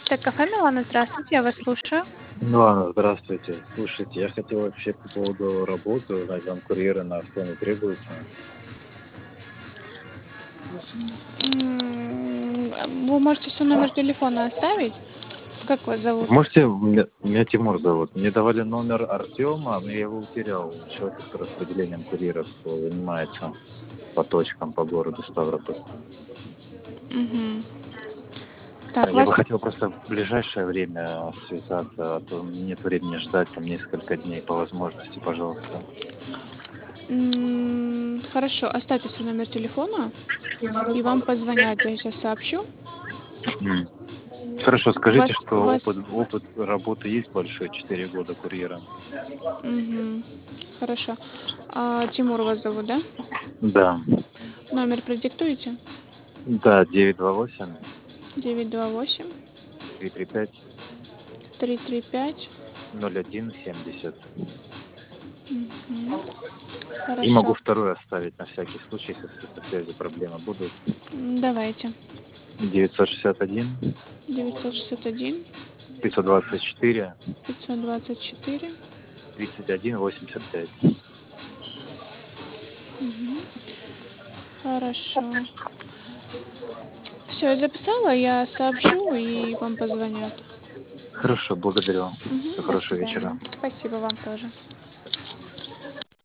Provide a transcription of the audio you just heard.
Так, кафе Милана, здравствуйте, я вас слушаю. Ну ладно, здравствуйте. Слушайте, я хотел вообще по поводу работы узнать, вам курьеры на что не требуются? Вы можете свой номер телефона оставить? Как вас зовут? Можете, меня Тимур зовут. Мне давали номер Артема, но я его утерял. Человек, который распределением курьеров занимается по точкам по городу Ставрополь. Мгм. Так, Я бы вас... хотел просто в ближайшее время связаться, а то нет времени ждать там несколько дней по возможности, пожалуйста. Хорошо, оставьте свой номер телефона, и вам позвонят. Я сейчас сообщу. М. Хорошо, У скажите, вас... У что вас... опыт работы есть большой, 4 года курьером. Мгм. Хорошо. Тимур вас зовут, да? Да. Номер продиктуете? Да, 928 928 335 335. 0170. Мгм. И могу Хорошо. второй оставить на всякий случай, если со связью проблемы будут. Давайте. 961 961 524 524. 3185. Мгм. Хорошо. Все, я записала, я сообщу и вам позвонят. Хорошо, благодарю. Всего До хорошего свидания. вечера. Спасибо вам тоже.